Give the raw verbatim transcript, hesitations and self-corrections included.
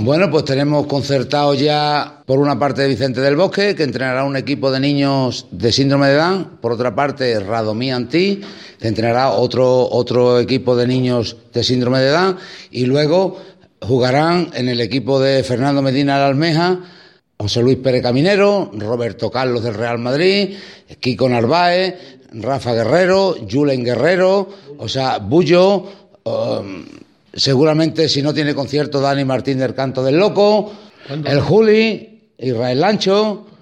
Bueno, pues tenemos concertado ya por una parte Vicente del Bosque, que entrenará un equipo de niños de síndrome de Down, por otra parte Radomí Antí, que entrenará otro, otro equipo de niños de síndrome de Down, y luego jugarán en el equipo de Fernando Medina de la Almeja, José Luis Pérez Caminero, Roberto Carlos del Real Madrid, Kiko Narváez, Rafa Guerrero, Julen Guerrero, o sea, Bullo, um, seguramente si no tiene concierto Dani Martín del Canto del Loco, el Juli, Israel Lancho.